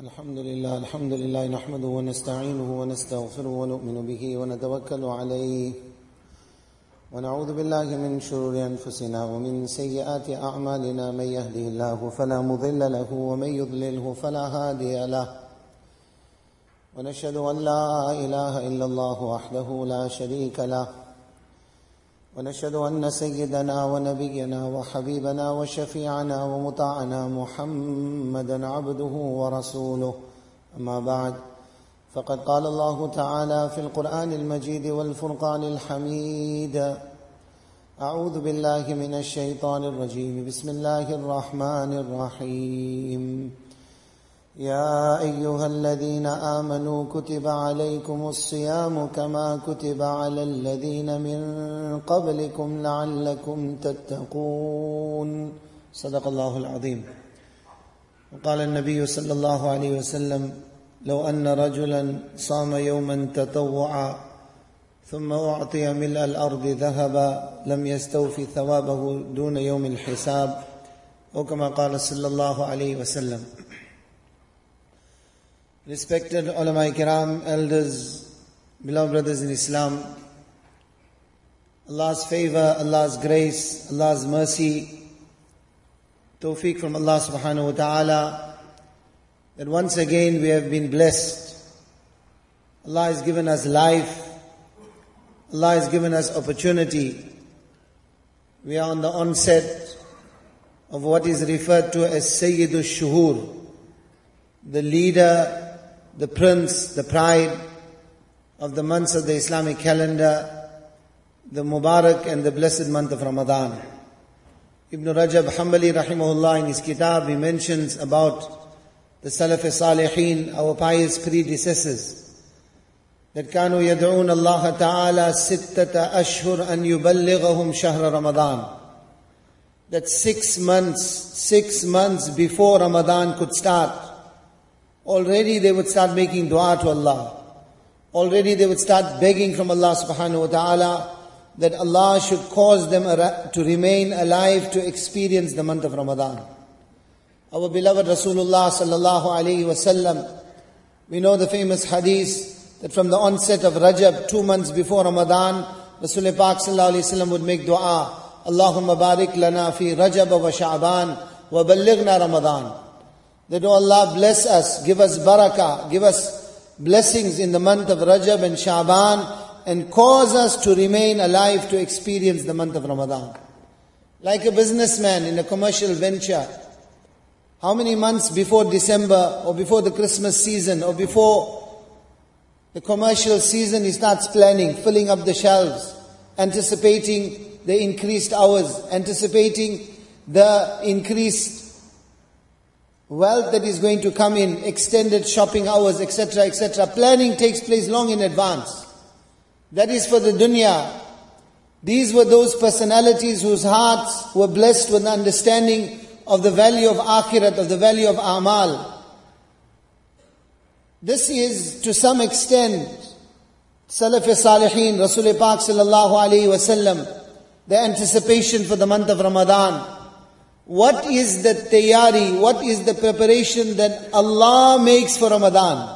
الحمد لله نحمده ونستعينه ونستغفره ونؤمن به ونتوكل عليه ونعوذ بالله من شرور أنفسنا ومن سيئات أعمالنا من يهده الله فلا مضل له ومن يضلله فلا هادي له ونشهد أن لا إله إلا الله وحده لا شريك له ونشهد أن سيدنا ونبينا وحبيبنا وشفيعنا ومطاعنا محمدا عبده ورسوله أما بعد فقد قال الله تعالى في القرآن المجيد والفرقان الحميد أعوذ بالله من الشيطان الرجيم بسم الله الرحمن الرحيم يا أيها الذين آمنوا كتب عليكم الصيام كما كتب على الذين من قبلكم لعلكم تتقون صدق الله العظيم. وقال النبي صلى الله عليه وسلم لو أن رجلا صام يوما تطوعا ثم أعطي ملء الأرض ذهبا لم يستوفي ثوابه دون يوم الحساب أو كما قال صلى الله عليه وسلم. Respected ulama kiram, elders, beloved brothers in Islam, Allah's favor, Allah's grace, Allah's mercy, tawfiq from Allah subhanahu wa ta'ala, that once again we have been blessed. Allah has given us life, Allah has given us opportunity. We are on the onset of what is referred to as Sayyidush Shuhur, the leader, the prince, the pride of the months of the Islamic calendar, the Mubarak and the blessed month of Ramadan. Ibn Rajab Hanbali rahimahullah in his kitab, he mentions about the Salaf-e-Salihin, our pious predecessors, that كانوا يدعون الله تعالى ستة أشهر أن يبلغهم شهر رمضان. That 6 months before Ramadan could start, already they would start making dua to Allah. Already they would start begging from Allah subhanahu wa ta'ala that Allah should cause them to remain alive to experience the month of Ramadan. Our beloved Rasulullah sallallahu alayhi wa sallam, we know the famous hadith that from the onset of Rajab, 2 months before Ramadan, Rasul Pak sallallahu alayhi wa sallam would make dua, Allahumma barik lana fi Rajab wa Sha'ban wa ballighna Ramadan. That, oh Allah, bless us, give us barakah, give us blessings in the month of Rajab and Sha'ban, and cause us to remain alive to experience the month of Ramadan. Like a businessman in a commercial venture, how many months before December or before the Christmas season or before the commercial season he starts planning, filling up the shelves, anticipating the increased hours, anticipating the increased wealth that is going to come in, extended shopping hours, etc., etc. Planning takes place long in advance. That is for the dunya. These were those personalities whose hearts were blessed with the understanding of the value of akhirat, of the value of amal. This is, to some extent, Salaf-e-Salihin, Rasul Pak sallallahu alayhi wa sallam, the anticipation for the month of Ramadan. What is the tayari, what is the preparation that Allah makes for Ramadan?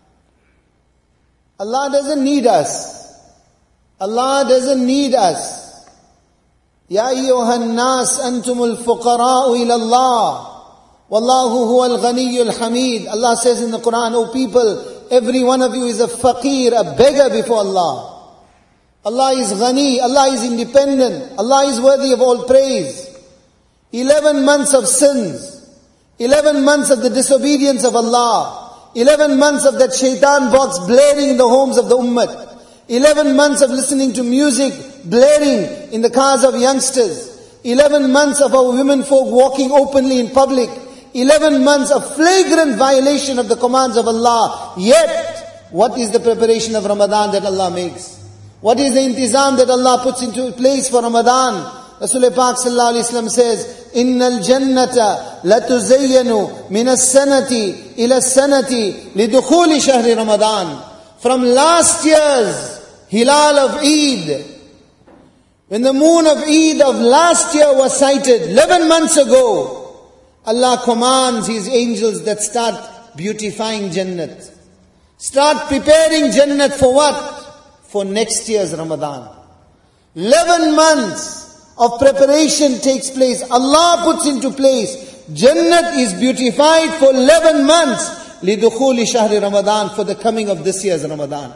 Allah doesn't need us. Allah doesn't need us. Ya ayyuhan nas antumul fuqara'u ila Allah. Wallahu huwal ghaniyyul hamid. Allah says in the Quran, O people, every one of you is a faqir, a beggar before Allah. Allah is ghani, Allah is independent, Allah is worthy of all praise. 11 months of sins, 11 months of the disobedience of Allah, 11 months of that shaitan box blaring in the homes of the ummah, 11 months of listening to music blaring in the cars of youngsters, 11 months of our women folk walking openly in public, 11 months of flagrant violation of the commands of Allah. Yet, what is the preparation of Ramadan that Allah makes? What is the intizam that Allah puts into place for Ramadan? Rasul Pak sallallahu alayhi wa sallam says, Innal jannata latuzayyanu minas sanati ila sanati lidukhuli shahri Ramadan. From last year's Hilal of Eid, when the moon of Eid of last year was sighted, 11 months ago, Allah commands His angels that start beautifying Jannat. Start preparing Jannat for what? For next year's Ramadan. 11 months of preparation takes place. Allah puts into place. Jannat is beautified for 11 months. لِدُخُولِ شَهْرِ Ramadan, for the coming of this year's Ramadan.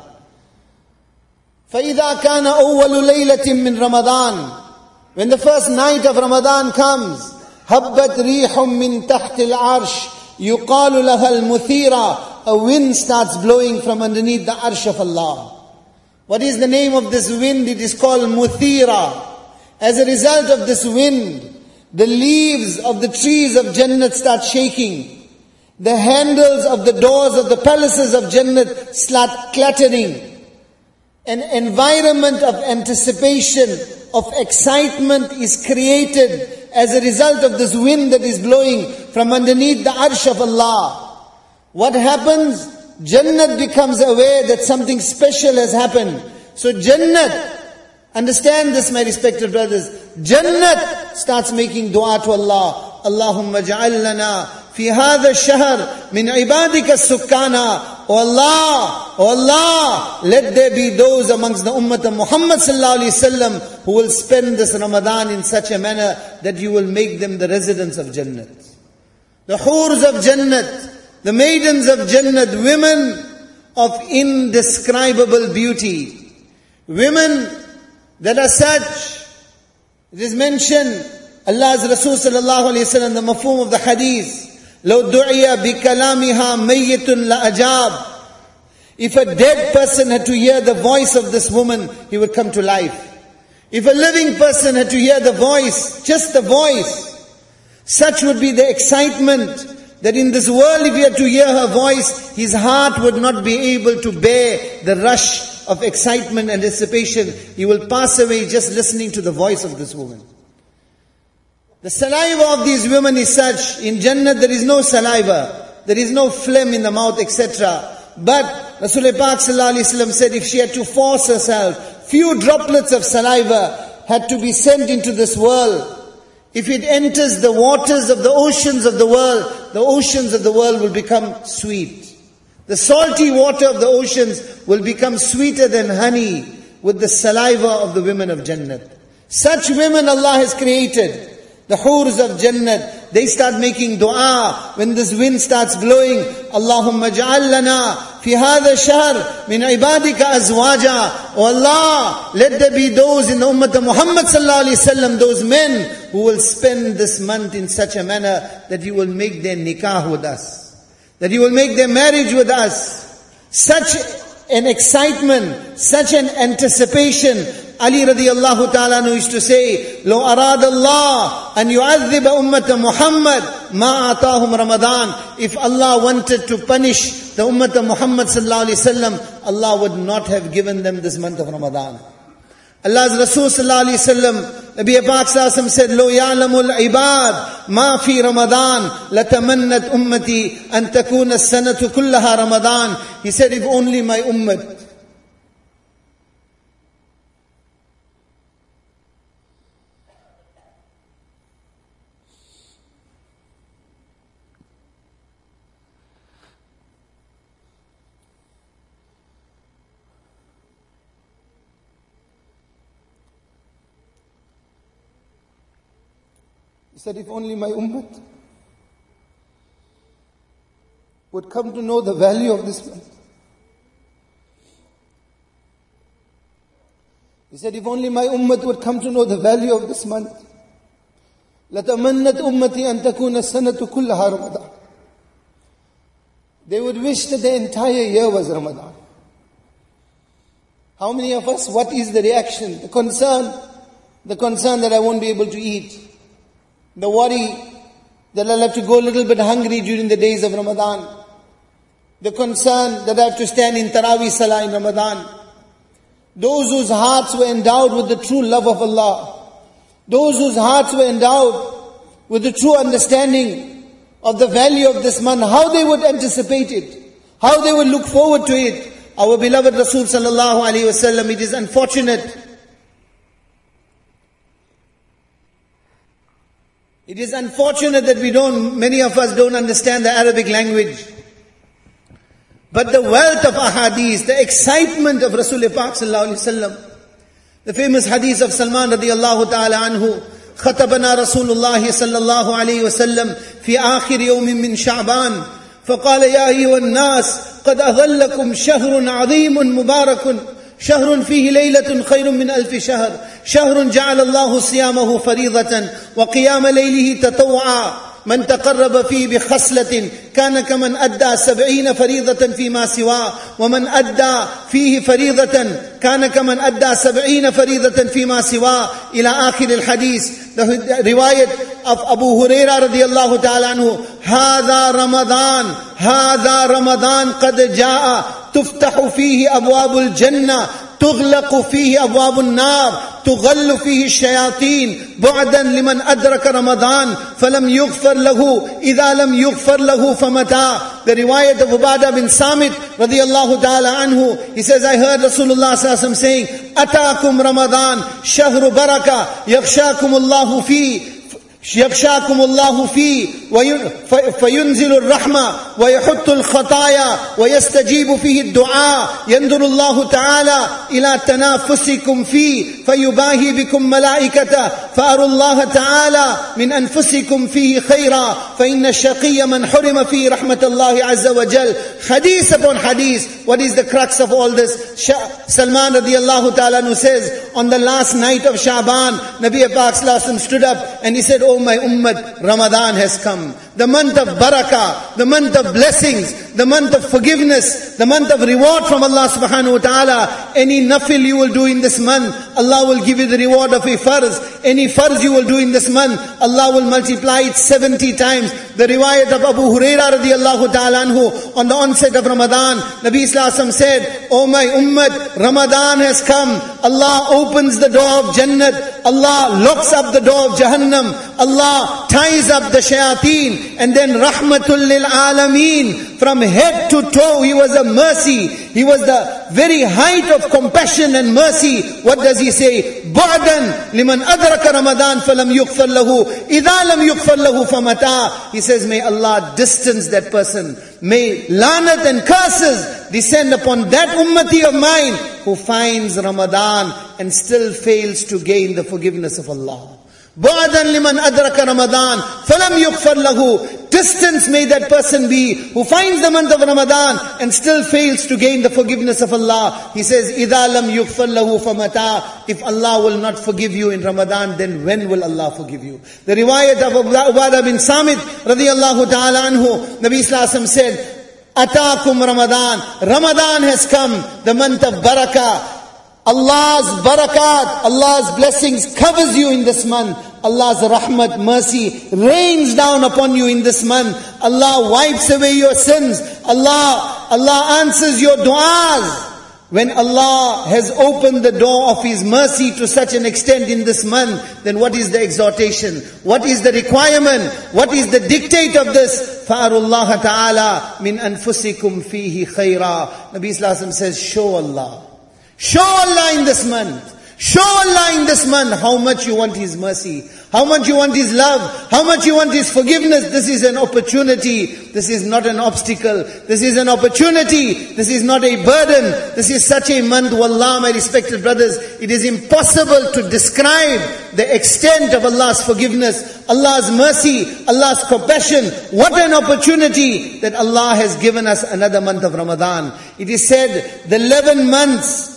فَإِذَا كَانَ أَوَّلُ لَيْلَةٍ مِّن رَمَضَانٍ, when the first night of Ramadan comes, هَبَّتْ رِيحٌ مِّن تَحْتِ الْعَرْشِ يُقَالُ لَهَا الْمُثِيرَةِ, a wind starts blowing from underneath the arsh of Allah. What is the name of this wind? It is called Muthira. As a result of this wind, the leaves of the trees of Jannat start shaking. The handles of the doors of the palaces of Jannat start clattering. An environment of anticipation, of excitement is created as a result of this wind that is blowing from underneath the arsh of Allah. What happens? Jannat becomes aware that something special has happened. So Jannat, understand this, my respected brothers, Jannat starts making dua to Allah. Allahumma ja'al lana fi hadha ash-shahr min ibadika as-sukkana. O Allah, let there be those amongst the ummah of Muhammad sallallahu alaihi wasallam who will spend this Ramadan in such a manner that you will make them the residents of Jannat. The hurs of Jannat, the maidens of Jannat, women of indescribable beauty. Women that are such, it is mentioned, Allah's Rasul sallallahu alayhi wa sallam, the mafhum of the hadith, لَوْ دُعِيَ بِكَلَامِهَا مَيِّتٌ لَأَجَابٍ. If a dead person had to hear the voice of this woman, he would come to life. If a living person had to hear the voice, just the voice, such would be the excitement that in this world, if he had to hear her voice, his heart would not be able to bear the rush of excitement and anticipation. He will pass away just listening to the voice of this woman. The saliva of these women is such. In Jannat there is no saliva, there is no phlegm in the mouth, etc. But Rasulullah Pak sallallahu alaihi wasallam said, if she had to force herself, few droplets of saliva had to be sent into this world. If it enters the waters of the oceans of the world will become sweet. The salty water of the oceans will become sweeter than honey with the saliva of the women of Jannat. Such women Allah has created. The hurs of Jannat, they start making dua when this wind starts blowing. Allahumma ja'al lana fi hadha shahr min ibadika azwaja. O Allah, let there be those in the ummah of Muhammad sallallahu alaihi wasallam, those men who will spend this month in such a manner that you will make their nikah with us, that you will make their marriage with us. Such an excitement, such an anticipation. Ali radiallahu ta'ala used to say, لو أراد الله أن يعذب أمة محمد ما أعطاهم رمضان. If Allah wanted to punish the ummah of Muhammad sallallahu alaihi wasallam, Allah would not have given them this month of Ramadan. Allah's Rasul sallallahu alaihi wasallam, Nabi Pak sallallahu alaihi wasallam said, لو يعلم العباد ما في رمضان لتمنت أمتي أن تكون السنة كلها رمضان. He said, if only my ummah, he said, if only my ummah would come to know the value of this month. He said, if only my ummah would come to know the value of this month. لَتَمَنَّتْ أُمَّتِي أَن تَكُونَ السَّنَةُ كُلَّهَا رَمَضَانَ. They would wish that the entire year was Ramadan. How many of us, what is the reaction? The concern that I won't be able to eat. The worry that I'll have to go a little bit hungry during the days of Ramadan. The concern that I have to stand in Taraweeh Salah in Ramadan. Those whose hearts were endowed with the true love of Allah. Those whose hearts were endowed with the true understanding of the value of this month. How they would anticipate it. How they would look forward to it. Our beloved Rasul sallallahu alaihi wasallam, it is unfortunate. It is unfortunate that many of us don't understand the Arabic language. but the wealth of ahadith, the excitement of Rasulullah Pak sallallahu alaihi wasallam. The famous hadith of Salman radiyallahu ta'ala anhu, خطبنا رسول الله صلى الله عليه وسلم في آخر يوم من شعبان فقال يا أيها الناس قد أظلكم شهر عظيم مبارك شهر فيه ليلة خير من 1000 شهر شهر جعل الله صيامه فريضة وقيام ليله تطوعا من تقرب فيه بخصلة كان كمن أدى 70 فريضة فيما سواه ومن أدى فيه فريضة كان كمن أدى 70 فريضة فيما سواه إلى آخر الحديث. The riwayat of Abu Hurairah radiyallahu ta'ala anhu, هذا رمضان قد جاء تفتح فيه أبواب الجنة تغلق فيه أبواب النار تغل فيه الشياطين بعدا لمن أدرك رمضان فلم يغفر له إذا لم يغفر له فمتى. The riwayat of Ubadah bin Samit radiyallahu ta'ala anhu, he says, I heard Rasulullah sallallahu alaihi wasallam saying, أتاكم رمضان شهر بركة يغشاكم الله فيه فينزل الرحمة ويحط الخطايا ويستجيب فيه الدعاء ينظر الله تعالى إلى تنافسكم فيه فيباهي بكم ملائكته فأروا الله تعالى من أنفسكم فيه خيرا فإن الشقي من حرم فيه رحمة الله عز وجل. Hadith upon hadith. What is the crux of all this? Salman radiyallahu ta'ala who says, on the last night of Sha'ban, Nabi Pak sallallahu alaihi wasallam stood up and he said, oh my ummah, Ramadan has come. The month of barakah, the month of blessings, the month of forgiveness, the month of reward from Allah subhanahu wa ta'ala. Any nafil you will do in this month, Allah will give you the reward of a farz. Any farz you will do in this month, Allah will multiply it 70 times. The riwayat of Abu Hurairah radiyallahu ta'ala anhu, on the onset of Ramadan, Nabi sallallahu alaihi wasallam said, oh my ummah, Ramadan has come. Allah opens the door of Jannat. Allah locks up the door of Jahannam. Allah ties up the shayateen. And then rahmatul lil alameen. From head to toe, he was a mercy. He was the very height of compassion and mercy. What does he say? Ba'dan liman adraka Ramadan falam yughfar lahu idha lam yughfar lahu famata. He says, may Allah distance that person. May lanat and curses descend upon that ummati of mine who finds Ramadan and still fails to gain the forgiveness of Allah. Ba'dan liman adraka Ramadan falam yughfar lahu. Distance may that person be who finds the month of Ramadan and still fails to gain the forgiveness of Allah. He says, idha lam yughfar lahu famata. If Allah will not forgive you in Ramadan, then when will Allah forgive you? The riwayat of Ubadah bin Samit radiyallahu ta'ala anhu, Nabi sallallahu alaihi wasallam said, Ataakum Ramadan. Ramadan has come, the month of barakah. Allah's barakat, Allah's blessings covers you in this month. Allah's rahmat, mercy rains down upon you in this month. Allah wipes away your sins. Allah answers your du'as. When Allah has opened the door of His mercy to such an extent in this month, then what is the exhortation? What is the requirement? What is the dictate of this? فَأَرُوا اللَّهَ تَعَالَى مِنْ أَنفُسِكُمْ فِيهِ خَيْرًا. Nabi Sallallahu Alaihi Wasallam says, show Allah. Show Allah in this month. Show Allah in this month how much you want His mercy, how much you want His love, how much you want His forgiveness. This is an opportunity. This is not an obstacle. This is an opportunity. This is not a burden. This is such a month, wallah, my respected brothers, it is impossible to describe the extent of Allah's forgiveness, Allah's mercy, Allah's compassion. What an opportunity that Allah has given us another month of Ramadan. It is said the 11 months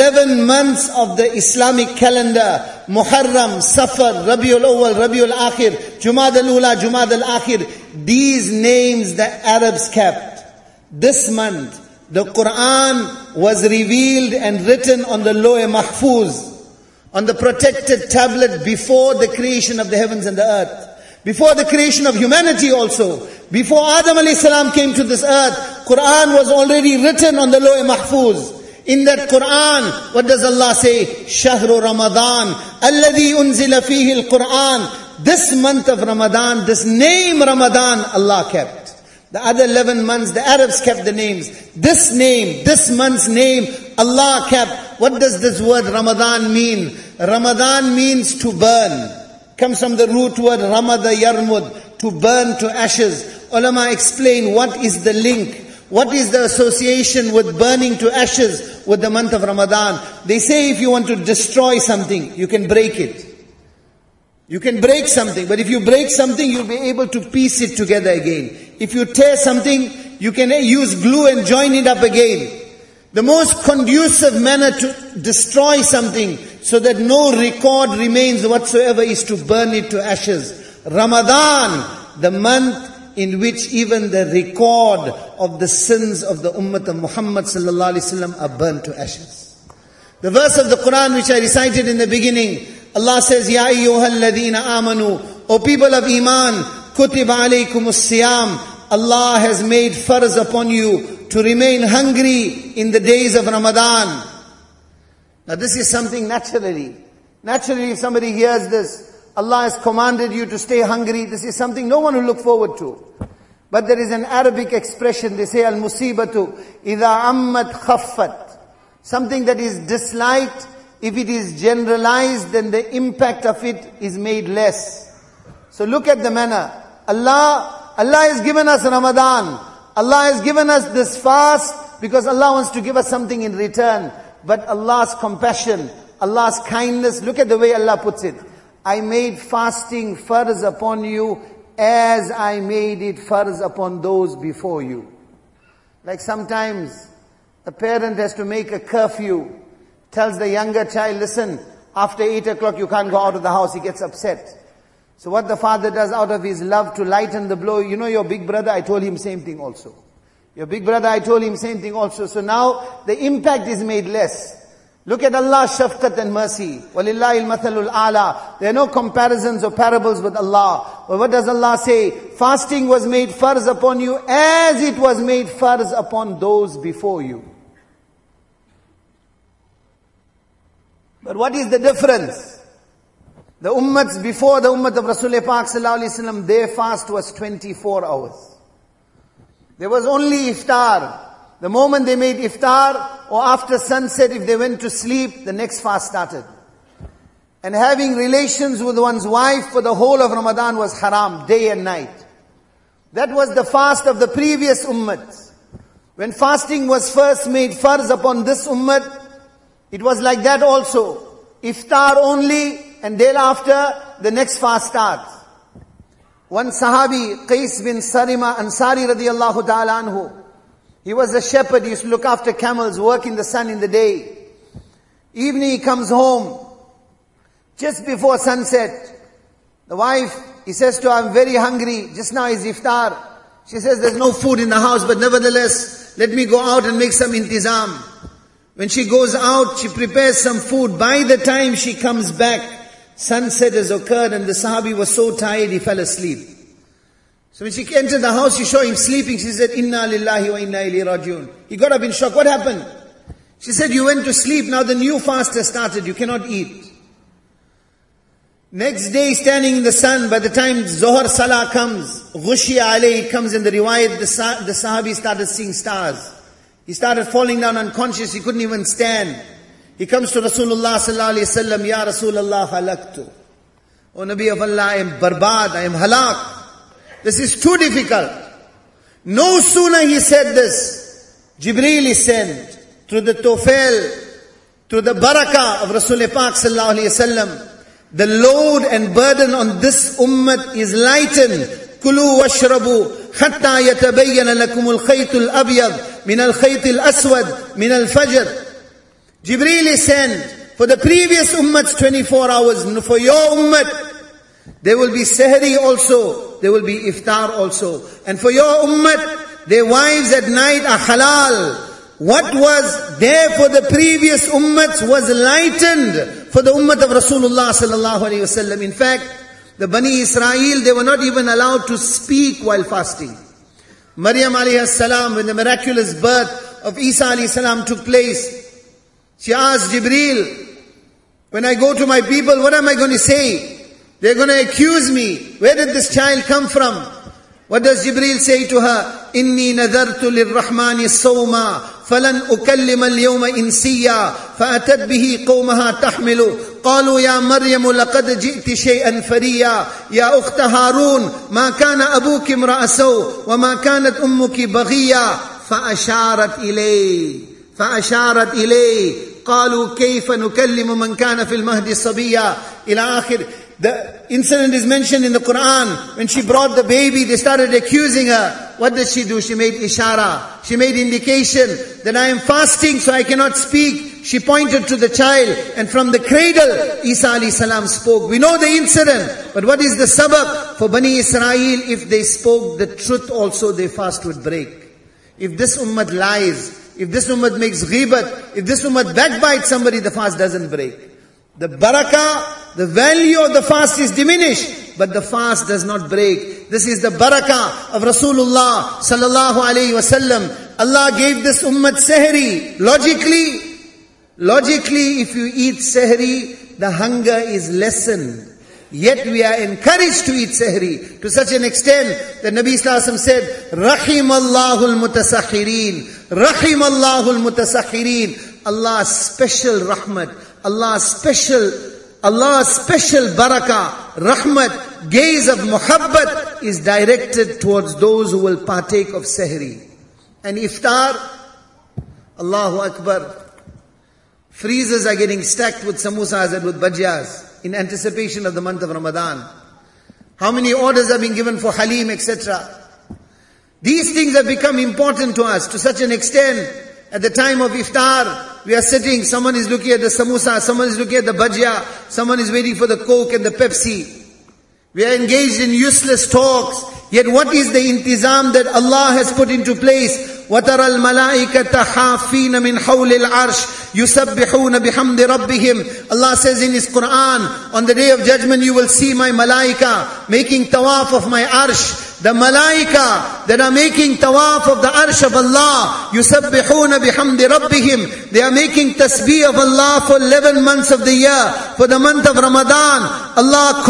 of the Islamic calendar, Muharram, Safar, Rabiul Awwal, Rabiul Akhir, Jumad al-Ula, Jumad al-Akhir, these names the Arabs kept. This month, the Quran was revealed and written on the Lawh Mahfuz, on the protected tablet before the creation of the heavens and the earth. Before the creation of humanity also. Before Adam alayhi salam came to this earth, Quran was already written on the Lawh Mahfuz. In that Quran, what does Allah say? Shahru Ramadan, alladhi unzila fihi al-Quran. This month of Ramadan, this name Ramadan, Allah kept. The other 11 months, the Arabs kept the names. This name, this month's name, Allah kept. What does this word Ramadan mean? Ramadan means to burn. Comes from the root word Ramada Yarmud, to burn to ashes. Ulama explain what is the link. what is the association with burning to ashes with the month of Ramadan? They say if you want to destroy something, you can break it. You can break something, but if you break something, you'll be able to piece it together again. If you tear something, you can use glue and join it up again. The most conducive manner to destroy something so that no record remains whatsoever is to burn it to ashes. Ramadan, the month in which even the record of the sins of the ummah of Muhammad sallallahu alaihi wasallam are burnt to ashes. The verse of the Quran which I recited in the beginning, Allah says, Ya ayyuhalladhina amanu, O people of Iman, kutiba alaykumus siyam, Allah has made farz upon you to remain hungry in the days of Ramadan. Now this is something naturally. Naturally, if somebody hears this, Allah has commanded you to stay hungry, this is something no one will look forward to. But there is an Arabic expression, they say, al-musibatu, idha ammat khaffat. Something that is disliked, if it is generalized, then the impact of it is made less. So look at the manner. Allah has given us Ramadan. Allah has given us this fast because Allah wants to give us something in return. But Allah's compassion, Allah's kindness, look at the way Allah puts it. I made fasting farz upon you as I made it farz upon those before you. Like sometimes a parent has to make a curfew, tells the younger child, listen, after 8 o'clock you can't go out of the house, he gets upset. So what the father does out of his love to lighten the blow, you know your big brother, I told him same thing also. Your big brother, I told him same thing also. So now the impact is made less. Look at Allah's shafqat and mercy. وَلِلَّهِ الْمَثَلُ الْأَعْلَى. There are no comparisons or parables with Allah. But what does Allah say? Fasting was made farz upon you as it was made farz upon those before you. But what is the difference? The ummats before the ummah of Rasulullah Pak sallallahu alaihi wasallam, their fast was 24 hours. There was only iftar. The moment they made iftar or after sunset, if they went to sleep, the next fast started. And having relations with one's wife for the whole of Ramadan was haram, day and night. That was the fast of the previous ummats. When fasting was first made farz upon this ummat, it was like that also. Iftar only, and thereafter the next fast starts. One Sahabi, Qais bin Sarima Ansari radiyallahu ta'ala anhu, he was a shepherd, he used to look after camels, work in the sun in the day. Evening he comes home, just before sunset. The wife, he says to her, I'm very hungry, just now is iftar. She says, there's no food in the house, but nevertheless, let me go out and make some intizam. When she goes out, she prepares some food. By the time she comes back, sunset has occurred and the Sahabi was so tired he fell asleep. So when she entered the house, she saw him sleeping. She said, Inna lillahi wa inna ilayhi rajiun. He got up in shock. What happened? She said, you went to sleep. Now the new fast has started. You cannot eat. Next day, standing in the sun, by the time Zohar Salah comes, Ghushiya alayhi comes in the riwayat, the Sahabi started seeing stars. He started falling down unconscious. He couldn't even stand. He comes to Rasulullah sallallahu alayhi wa sallam, Ya Rasulullah halaktu. O Nabi of Allah, I am barbad, I am halak. This is too difficult. No sooner he said this, Jibreel is sent through the tawfil, through the barakah of Rasulullah Pak sallallahu alayhi wa sallam. The load and burden on this ummah is lightened. كلوا واشربوا حتى يتبين لكم الخيط الأبيض من الخيط الأسود من الفجر. Jibreel is sent for the previous ummahs 24 hours. For your ummah, there will be sahri also. There will be iftar also. And for your ummah, their wives at night are halal. What was there for the previous ummahs was lightened for the ummah of Rasulullah sallallahu alaihi wasallam. In fact, the Bani Israel, they were not even allowed to speak while fasting. Maryam alayhi salam, when the miraculous birth of Isa alayhi salam took place, she asked Jibreel, when I go to my people, what am I going to say? They're going to accuse me. Where did this child come from? What does Jibreel say to her? Inni nadartu lirrahmani sawma falan ukallima al-yawma insiya fa'atat bihi qawmaha tahmilu قالوا يا مريم لقد جئت شيئا فريا يا أخت هارون ما كان أبوك امرأ سوء وما كانت أمك بغيا فأشارت إليه قالوا كيف نكلم من كان في المهد صبيا إلى آخر. The incident is mentioned in the Quran. When she brought the baby, they started accusing her. What did she do? She made ishara. She made indication that I am fasting, so I cannot speak. She pointed to the child, and from the cradle, Isa alayhi salam spoke. We know the incident, but what is the sabab? For Bani Israel, if they spoke the truth also, their fast would break. If this ummah lies, if this ummah makes ghibat, if this ummah backbites somebody, the fast doesn't break. The barakah, the value of the fast is diminished, but the fast does not break. This is the barakah of Rasulullah sallallahu alayhi wasallam. Allah gave this ummah sehri. Logically, if you eat sehri, the hunger is lessened. Yet we are encouraged to eat sehri to such an extent that Nabi Sallallahu Alaihi Wasallam said, Rahimallahu al-mutasakhirin. Rahimallahu al-mutasakhirin. Allah's special rahmat, Allah's special barakah, rahmat, gaze of muhabbat is directed towards those who will partake of sehri. And iftar, Allahu Akbar, freezers are getting stacked with samosas and with bhajiyas in anticipation of the month of Ramadan. How many orders are being given for halim, etc. These things have become important to us to such an extent. At the time of iftar, we are sitting, someone is looking at the samosa, someone is looking at the bhajia, someone is waiting for the Coke and the Pepsi. We are engaged in useless talks. Yet what is the intizam that Allah has put into place? وَتَرَى الْمَلَائِكَةَ حَافِينَ مِنْ حَوْلِ الْعَرْشِ يُسَبِّحُونَ بِحَمْدِ رَبِّهِمْ. Allah says in His Quran, on the day of judgment you will see my malaika making tawaf of my arsh. The malaika that are making tawaf of the arsh of Allah, يُسَبِّحُونَ بِحَمْدِ رَبِّهِمْ. They are making tasbih of Allah for 11 months of the year. For the month of Ramadan, Allah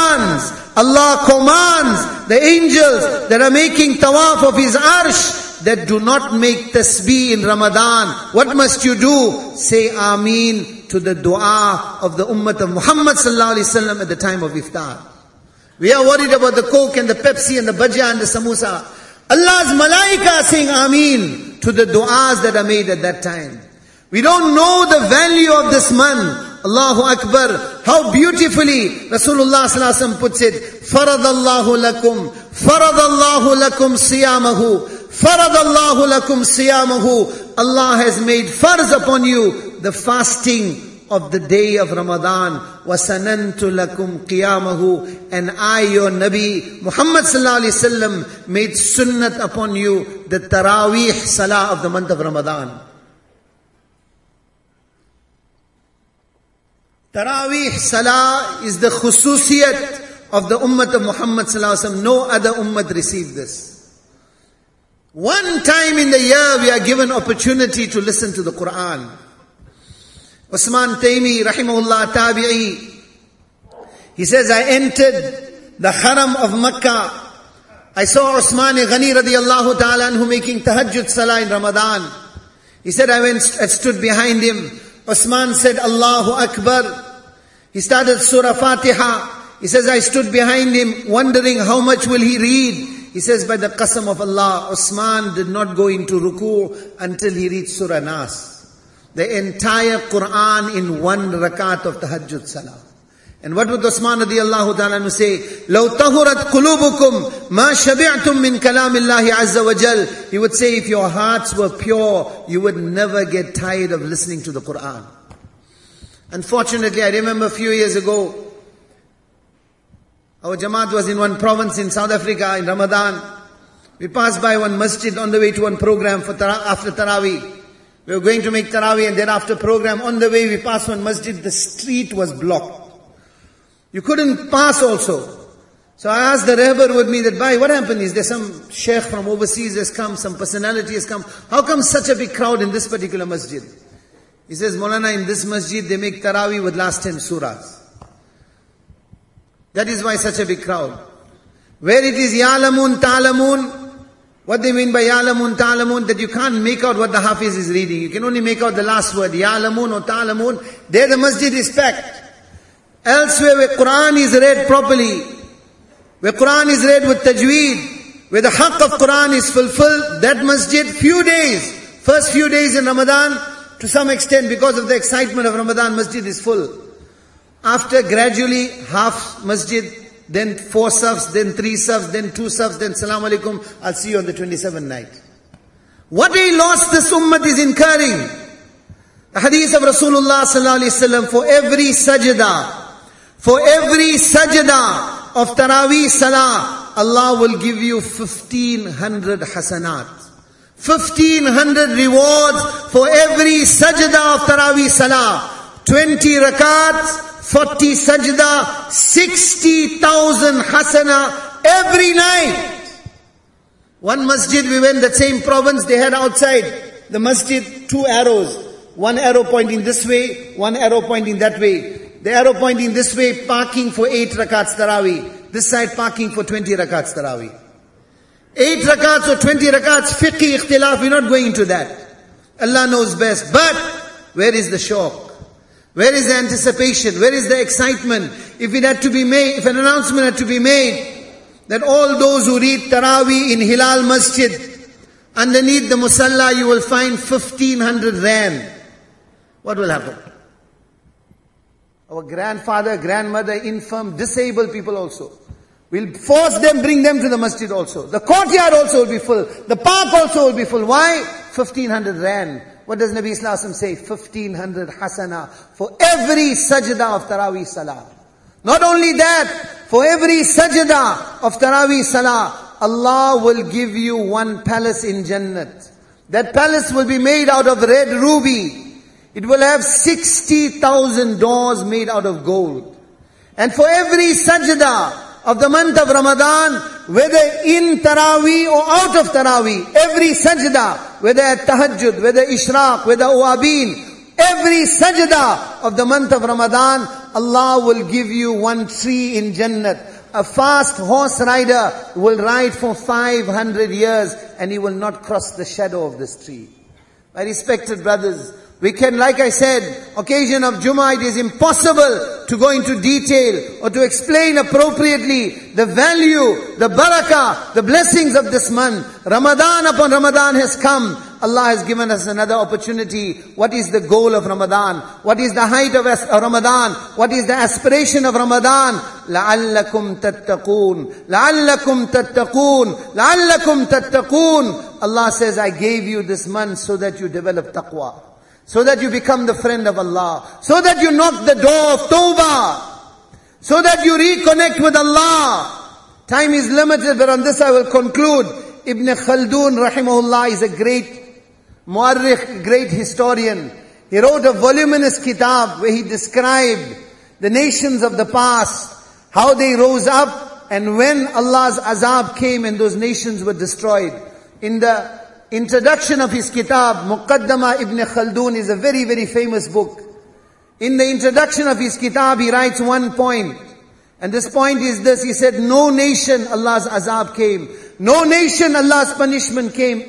commands the angels that are making tawaf of His arsh that do not make tasbih in Ramadan. What must you do? Say Ameen to the dua of the ummah of Muhammad sallallahu alaihi wasallam at the time of iftar. We are worried about the Coke and the Pepsi and the bhajia and the samosa. Allah's malaika are saying Ameen to the du'as that are made at that time. We don't know the value of this month. Allahu Akbar. How beautifully Rasulullah sallallahu alaihi wasallam puts it. Faradallahu lakum siyamahu. Faradallahu lakum siyamahu. Allah has made farz upon you the fasting of the day of Ramadan. وَسَنَنْتُ لَكُمْ قِيَامَهُ. And I, your Nabi Muhammad sallallahu alaihi wasallam, made sunnat upon you the Taraweeh Salah of the month of Ramadan. Taraweeh Salah is the khususiyat of the ummah of Muhammad sallallahu alaihi wasallam. No other ummah received this. One time in the year we are given opportunity to listen to the Quran. Usman Taymi, rahimahullah, tabi'i, he says, I entered the haram of Makkah. I saw Usman Ghani radiyallahu ta'ala anhu making tahajjud salah in Ramadan. He said, I stood behind him. Usman said, Allahu Akbar. He started Surah Fatiha. He says, I stood behind him wondering how much will he read. He says, by the qasam of Allah, Usman did not go into ruku until he reached Surah Nas. The entire Quran in one rakat of tahajjud salah. And what would Usman radiyallahu ta'ala say? لَوْ طَهُرَتْ قُلُوبُكُمْ مَا شَبِعْتُم مِّن كَلَامِ اللَّهِ عَزَّ وَجَلَّ. He would say, if your hearts were pure, you would never get tired of listening to the Quran. Unfortunately, I remember a few years ago, our Jamaat was in one province in South Africa in Ramadan. We passed by one masjid on the way to one program for after Taraweeh. We were going to make Taraweeh and then after program, on the way we passed one masjid, the street was blocked. You couldn't pass also. So I asked the Rehbar with me that, bhai, what happened? Is there some sheikh from overseas has come, some personality has come? How come such a big crowd in this particular masjid? He says, Maulana, in this masjid they make Taraweeh with last 10 surahs. That is why such a big crowd. Where it is Ya'lamun, Ta'lamun, what they mean by Ya'lamun, Ta'lamun, that you can't make out what the Hafiz is reading. You can only make out the last word, Ya'lamun or Ta'lamun. There the masjid is packed. Elsewhere where Quran is read properly, where Quran is read with tajweed, where the haqq of Quran is fulfilled, that masjid, first few days in Ramadan, to some extent because of the excitement of Ramadan, masjid is full. After gradually half masjid, then 4 safs, then 3 safs, then 2 safs, then salam alaikum, I'll see you on the 27th night. What a loss this ummah is incurring. The hadith of Rasulullah sallallahu alaihi wasallam, for every sajda of Taraweeh Salah, Allah will give you 1500 hasanat. 1500 rewards for every sajda of Taraweeh Salah. 20 rakats, 40 sajda, 60,000 hasana every night. One masjid, we went, that same province, they had outside the masjid 2 arrows. One arrow pointing this way, one arrow pointing that way. The arrow pointing this way, parking for 8 rakats Taraweeh. This side, parking for 20 rakats Taraweeh. 8 rakats or 20 rakats, fiqh ikhtilaf, we're not going into that. Allah knows best. But, where is the shauq? Where is the anticipation? Where is the excitement? If it had to be made, if an announcement had to be made, that all those who read Taraweeh in Hilal Masjid, underneath the musalla you will find 1500 rand. What will happen? Our grandfather, grandmother, infirm, disabled people also. We'll force them, bring them to the masjid also. The courtyard also will be full. The park also will be full. Why? 1500 rand. What does Nabi Sallallahu Alaihi Wasallam say? 1500 hasana for every sajda of Taraweeh Salah. Not only that, for every sajda of Taraweeh Salah, Allah will give you one palace in Jannat. That palace will be made out of red ruby. It will have 60,000 doors made out of gold. And for every sajda of the month of Ramadan, whether in Taraweeh or out of Taraweeh, every sajda, whether at Tahajjud, whether Ishraq, whether Awabin, every sajda of the month of Ramadan, Allah will give you one tree in Jannat. A fast horse rider will ride for 500 years and he will not cross the shadow of this tree. My respected brothers, we can, like I said, occasion of Jummah, it is impossible to go into detail or to explain appropriately the value, the barakah, the blessings of this month. Ramadan upon Ramadan has come. Allah has given us another opportunity. What is the goal of Ramadan? What is the height of Ramadan? What is the aspiration of Ramadan? لَعَلَّكُمْ تَتَّقُونَ لَعَلَّكُمْ تَتَّقُونَ لَعَلَّكُمْ تَتَّقُونَ. Allah says, I gave you this month so that you develop taqwa. So that you become the friend of Allah. So that you knock the door of tawbah. So that you reconnect with Allah. Time is limited, but on this I will conclude. Ibn Khaldun rahimahullah is a great muarrikh, great historian. He wrote a voluminous kitab where he described the nations of the past, how they rose up and when Allah's azab came and those nations were destroyed. In the introduction of his kitab, Muqaddama Ibn Khaldun is a very, very famous book. In the introduction of his kitab, he writes one point. And this point is this, he said, no nation Allah's azab came. No nation Allah's punishment came,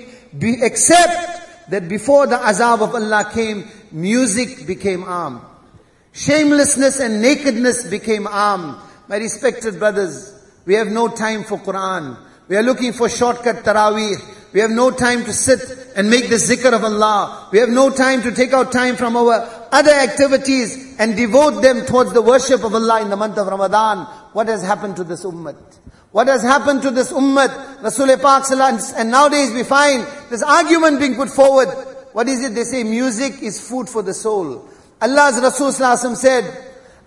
except that before the azab of Allah came, music became armed. Shamelessness and nakedness became armed. My respected brothers, we have no time for Quran. We are looking for shortcut Taraweeh. We have no time to sit and make the zikr of Allah. We have no time to take out time from our other activities and devote them towards the worship of Allah in the month of Ramadan. What has happened to this ummah? What has happened to this ummah? Rasul Pak Sallallahu, and nowadays we find this argument being put forward. What is it? They say music is food for the soul. Allah's Rasul Sallallahu said,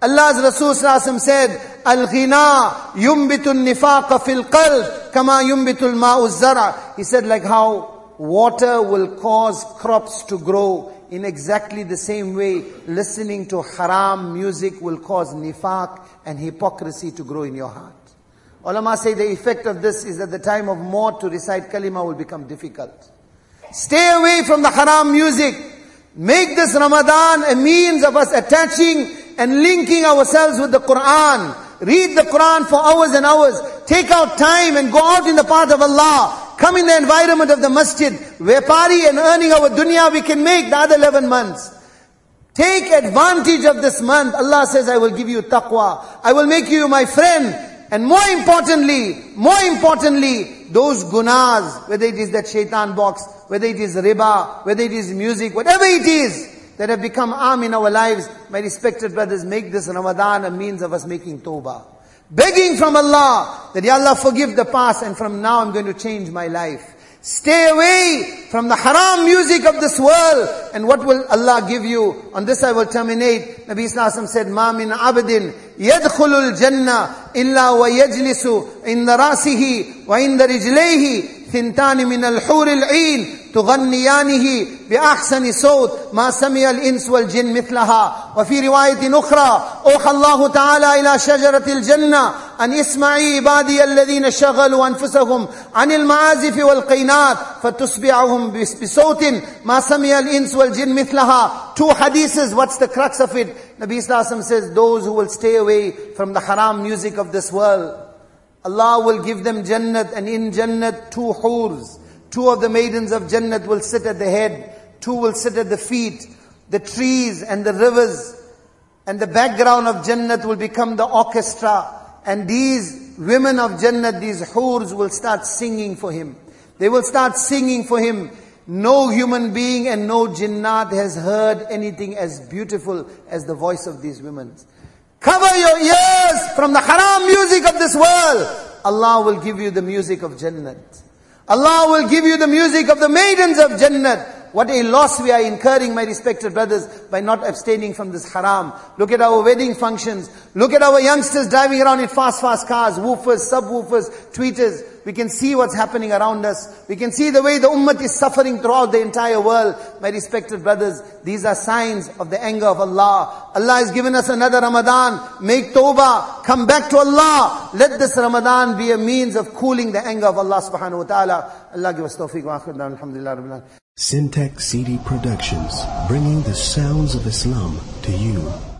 Al-ghina yumbitu nifaqa fil qalb kama yumbitu al-ma'u az-zara. He said, like how water will cause crops to grow, in exactly the same way, listening to haram music will cause nifaq and hypocrisy to grow in your heart. Ulama say the effect of this is at the time of maut to recite kalima will become difficult. Stay away from the haram music. Make this Ramadan a means of us attaching and linking ourselves with the Quran. Read the Quran for hours and hours. Take out time and go out in the path of Allah. Come in the environment of the masjid. Vepari and earning our dunya we can make the other 11 months. Take advantage of this month. Allah says, I will give you taqwa. I will make you my friend. And more importantly, those gunas, whether it is that shaitan box, whether it is riba, whether it is music, whatever it is that have become arm in our lives, my respected brothers, make this Ramadan a means of us making tawbah. Begging from Allah that, Ya Allah, forgive the past, and from now I'm going to change my life. Stay away from the haram music of this world. And what will Allah give you? On this I will terminate. Nabi Sallallahu Alaihi Wasallam said, Ma min abdin yadkhulul jannah illa wa yajlisu inda rasihi wa inda rijlayhi thintani min al-hur al-'ain تغنيانه بأحسن صوت ما سمع الإنس والجن مثلها. وفي رواية أخرى أوحى الله تعالى إلى شجرة الجنة أن اسمعي عبادي الذين شغلوا أنفسهم عن المعازف والقينات فتصبعهم بصوت ما سمع الإنس والجن مثلها. Two hadiths, what's the crux of it? Nabi Sallallahu Alaihi Wasallam says, those who will stay away from the haram music of this world, Allah will give them Jannat, and in Jannat 2 hurs. 2 of the maidens of Jannat will sit at the head, 2 will sit at the feet. The trees and the rivers and the background of Jannat will become the orchestra. And these women of Jannat, these hurs, will start singing for him. They will start singing for him. No human being and no jinnat has heard anything as beautiful as the voice of these women. Cover your ears from the haram music of this world. Allah will give you the music of Jannat. Allah will give you the music of the maidens of Jannat. What a loss we are incurring, my respected brothers, by not abstaining from this haram. Look at our wedding functions. Look at our youngsters driving around in fast cars, woofers, subwoofers, tweeters. We can see what's happening around us. We can see the way the ummah is suffering throughout the entire world. My respected brothers, these are signs of the anger of Allah. Allah has given us another Ramadan. Make tawbah. Come back to Allah. Let this Ramadan be a means of cooling the anger of Allah subhanahu wa ta'ala. Allah give us tawfiq wa akhir da'wan. Alhamdulillah Rabbil Alamin. Syntax CD Productions, bringing the sounds of Islam to you.